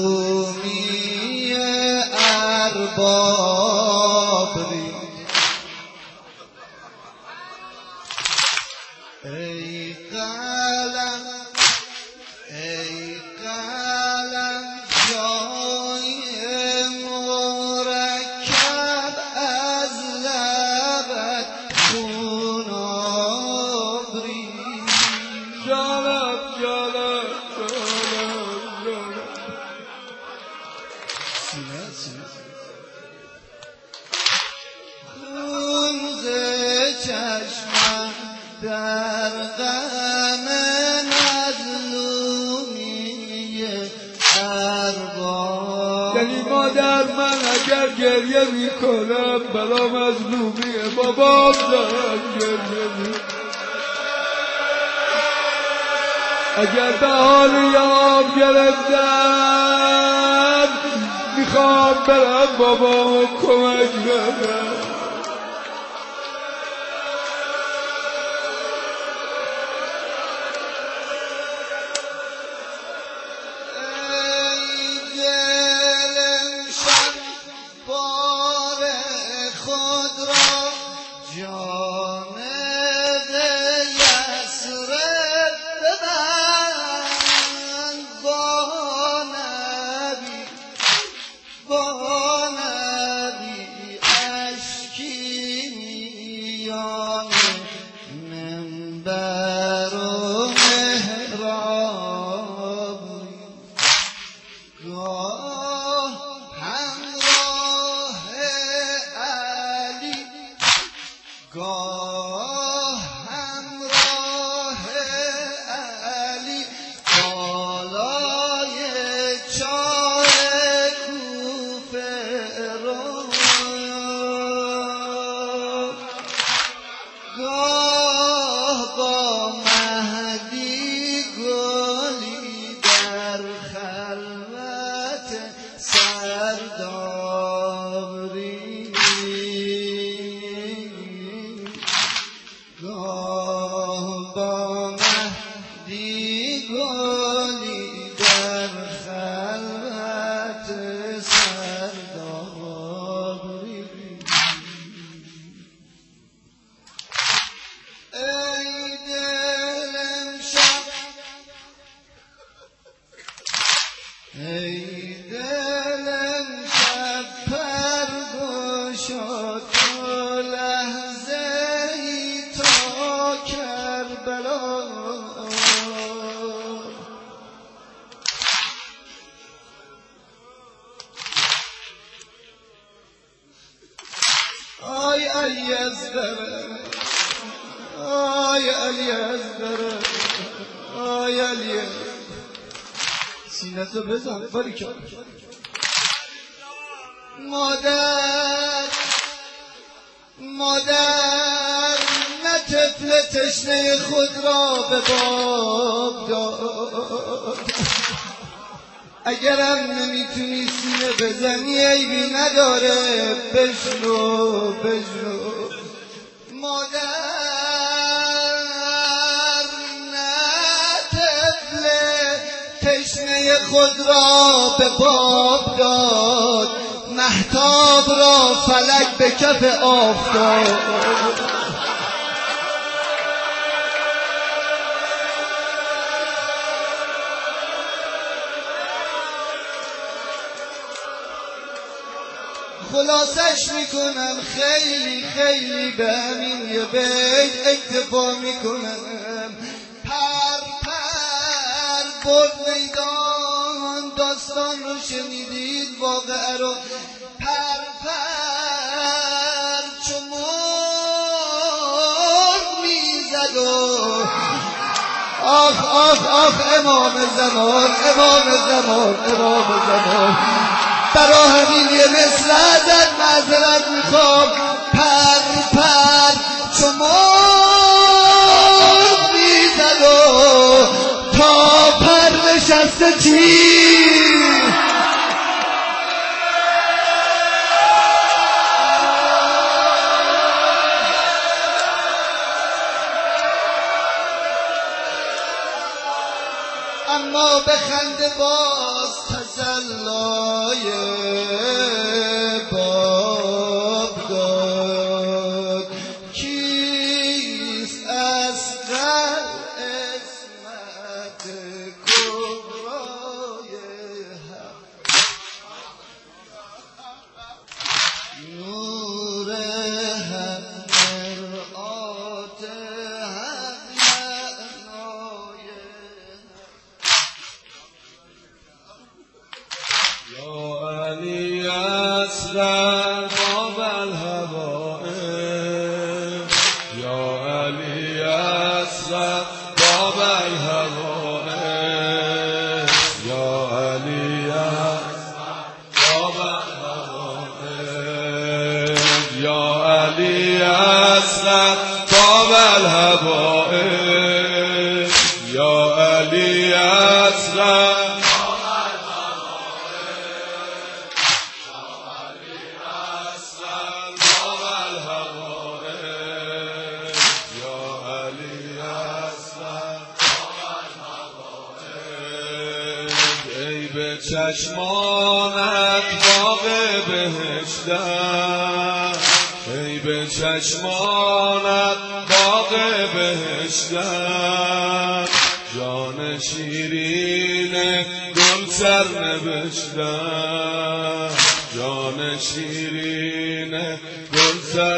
مظلومی ارباب ریخت. ای قلم ای قلم جای مرکب از لبت خوناب ریخت. جانم جانم خون ز چشمم در غم مظلومی ارباب. یعنی مادر من اگر گریه میکنم برا مظلومی بابام دارم گریه میکنم. اگر به حال یام گرفتم میخوام برم بابامو کمک کنم. گاه همراه علی بالای چار کوفه رو، گاه با مهدی گلی در خلوت سرداری، گاه با مهدی گلی در خلوت سرداری. ای دل امشب ای دل امشب پرگشا تو لحظه ای تا کربلا. آی علی اصغر، آی علی اصغر، آی علی سینه تو بزن باریکلا. مادر نه طفل تشنه خود را به باب داد. اگرم نمیتونی سینه بزنی عیبی نداره، بشنو بشنو. مادر نه طفل تشنه خود را به باب داد، مهتاب را فلک به کف آفتاب. خلاصش میکنم خیلی خیلی به همین یه بیت اکتفا میکنم. پر پر برد میدان، داستان رو شنیدید، واقعه رو. پر پر چو مرغ میزد و آخ آخ آخ امام زمان امام زمان امام زمان. برا همین یه مثل ازت معذرت میخوام. پر پر چو مرغ میزد و تا پر نشسته چی اما به خنده باز تسل والله بابداد کیست اصغر اسمت کبرای حق نور حق مرآت حق معنای یا علی اصغر باب الهوائم یا علی اصغر باب الهوائم یا علی اصغر باب الهوائم یا علی اصغر باب الهوائم یا علی اصغر به چشمانت باغ بهشتم ای به چشمانت باغ بهشتم جان شیرین گل سر نوشتم جان شیرین گل سر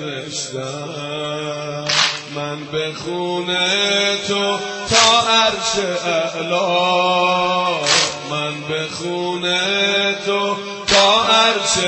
نوشتم من به خون تو تا عرش اعلا من به خون تو تا عرش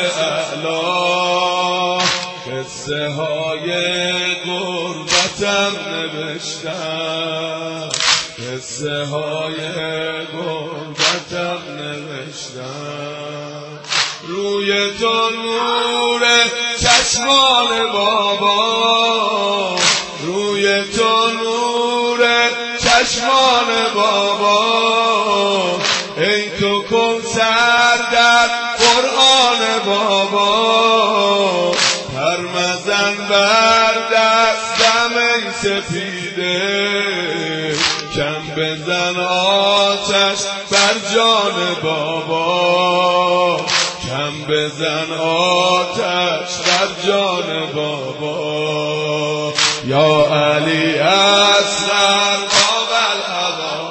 اعلا قصه های غربتم نوشتم قصه های غربتم نوشتم روی تو نور چشمان بابا روی تو نور چشمان بابا ای تو کن سر در قرآن بابا پر مزن بر دستم ای سپیده کم بزن آتش بر جان بابا کم بزن آتش بر جان بابا یا علی اصغر باب الهوا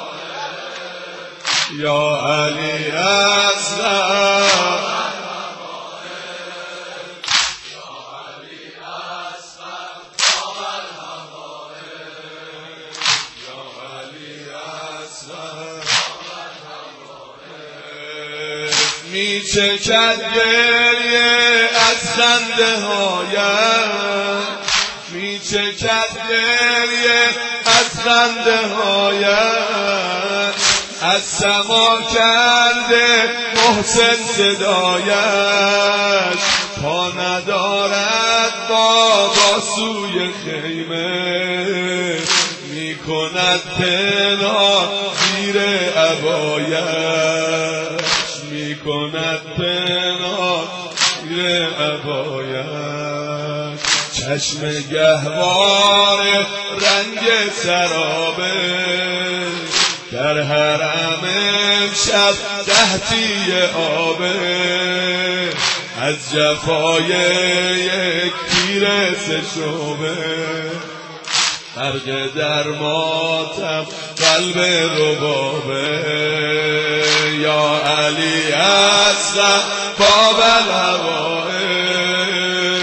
یا علی اصغر می چکد گریه از خنده هایم می چکد گریه از خنده هایم از سما کرده محسن صدایش پا ندارد بابا سوی خیمه می کند پنهان زیر عبایش می کند پنهان زیر عبایش چشم گهوار رنگ سرابه در حرم امشب دهتی آبه از جفای یک تیر سه شعبه غرق در ماتم قلب ربابه یا علی اصغر باب الهوائم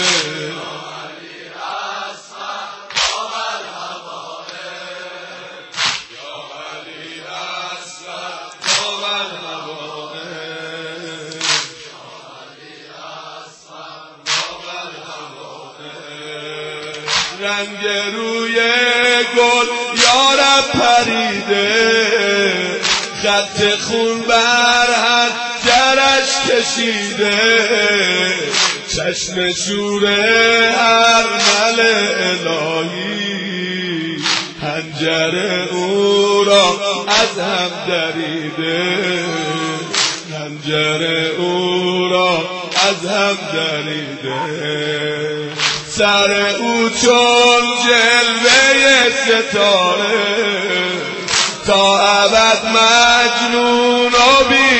رنگ روی گل یارب پریده خط خون بر هر جرش کشیده چشم شور هر مل الهی حنجر او را از هم دریده حنجر او را از هم دریده سر او چون جلوه ستاره تا ابد مجنون و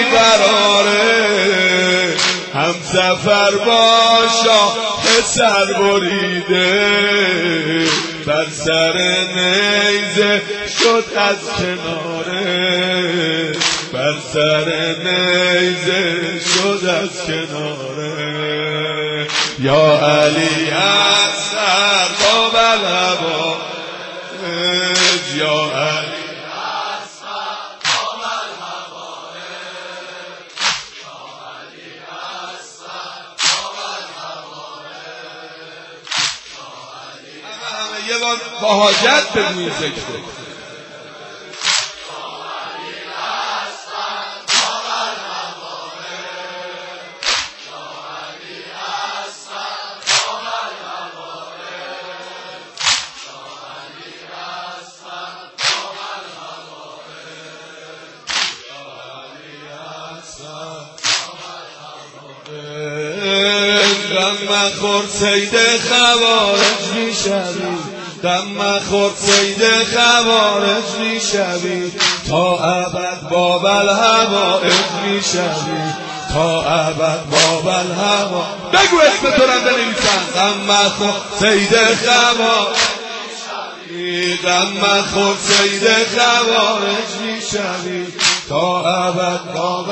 بیقراره، هم سفر با شاه سر بریده، بر سر نیزه شد از کناره، بر سر نیزه شد از کناره. یا علی اصغر باب الهوا، یا علی یه بار با حاجت بگویی ذکر. غم مخور سید خوارج میشوی، غم مخور سید خوارج میشوی، تا ابد باب الهوائج میشوی، تا ابد باب الهوا. بگو اسم تو را بنویسن. غم مخور سید خوارج میشوی، غم مخور سید خوارج میشوی، تا ابد باب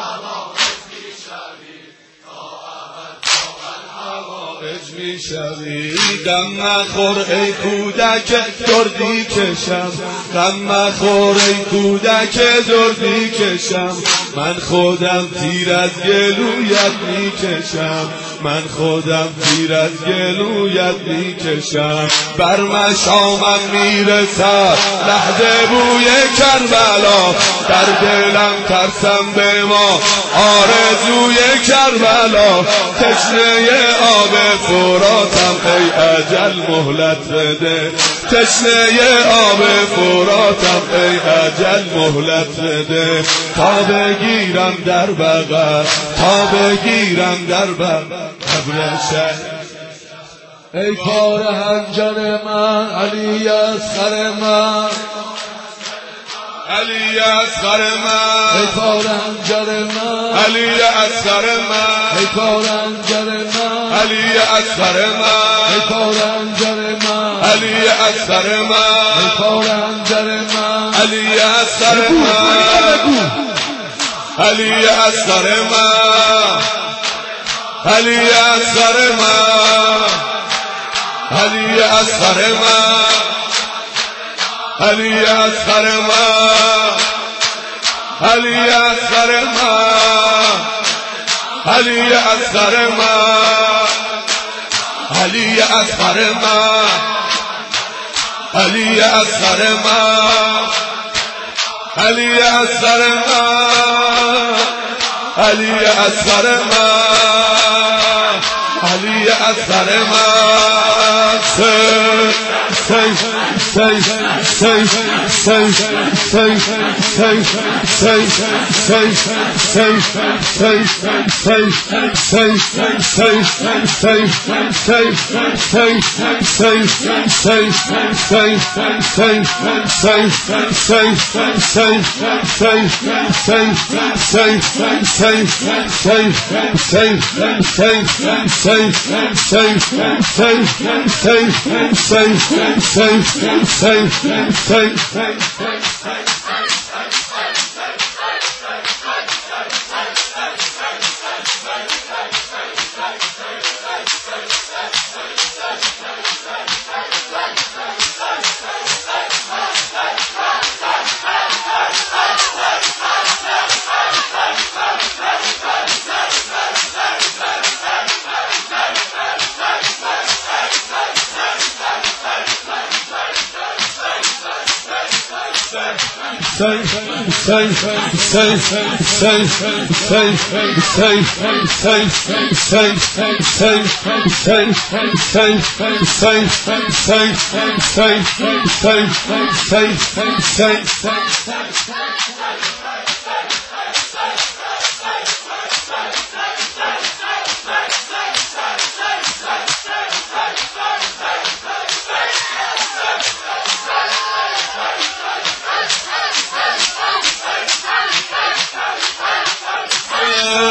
میشوی. غم مخور ای کودک دردی کشم، غم مخور ای کودک دردی کشم، من خودم تیر از گلویت میکشم، من خودم تیر از گلویت میکشم. بر مشامم میرسد لحظه بوی کربلا، در دلم ترسم به ما آرزوی کربلا. تشنه آب فراتم ای اجل مهلت بده، تشنه آب فراتم ای اجل مهلت بده، تا بگیرم در بغل، تا بگیرم در بغل قبر شهر. ای کار حنجر من علی اصغر من، علی اصغر من، ای کار حنجر من علی اصغر من، ای کار حنجر من علی اصغر من، ای کار حنجر من علی اصغر من، ای کار حنجر من علی اصغر من، علی اصغر من، علی اصغر من، علی اصغر من، علی اصغر من، علی اصغر من، علی اصغر من، علی اصغر من، علی اصغر من، علی اصغر من، علی اصغر من، علی اصغر من.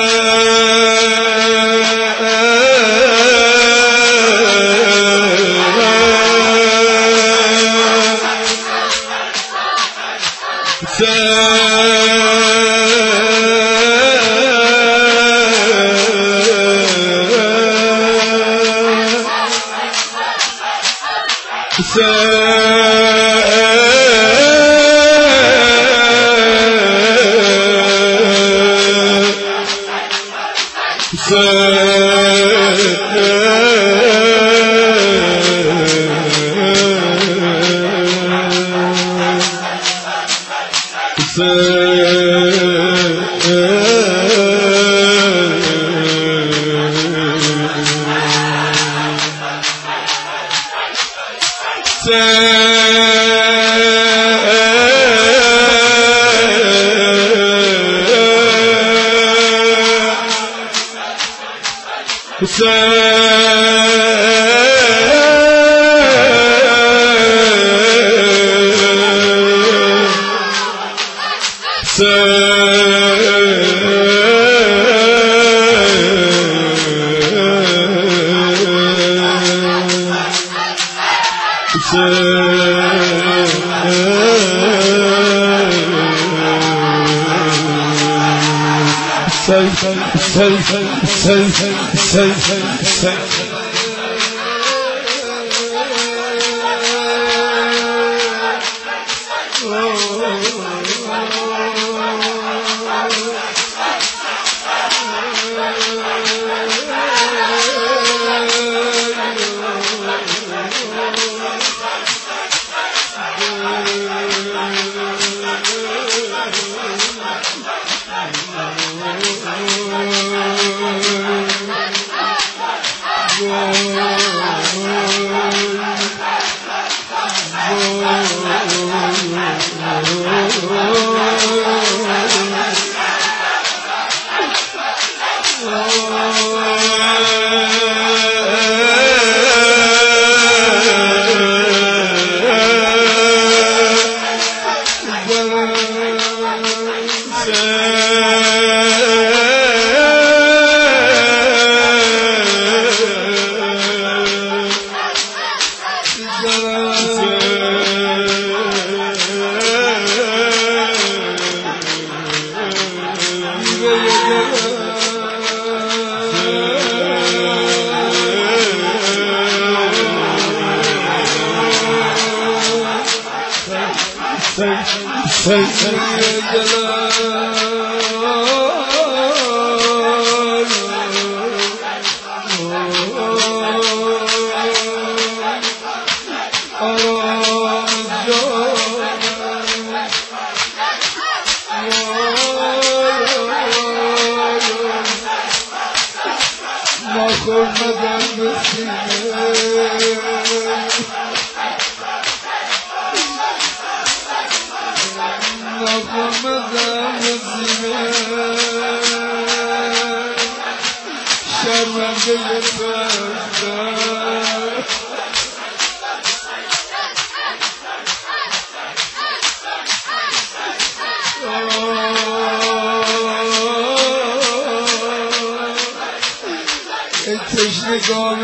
تشنگان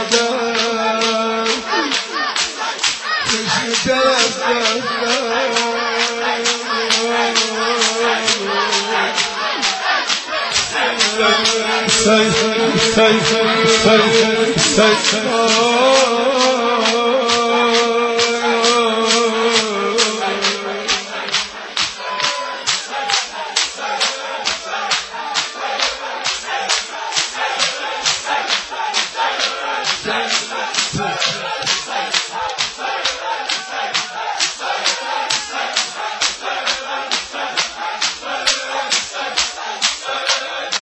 مادر تشنه تر از دست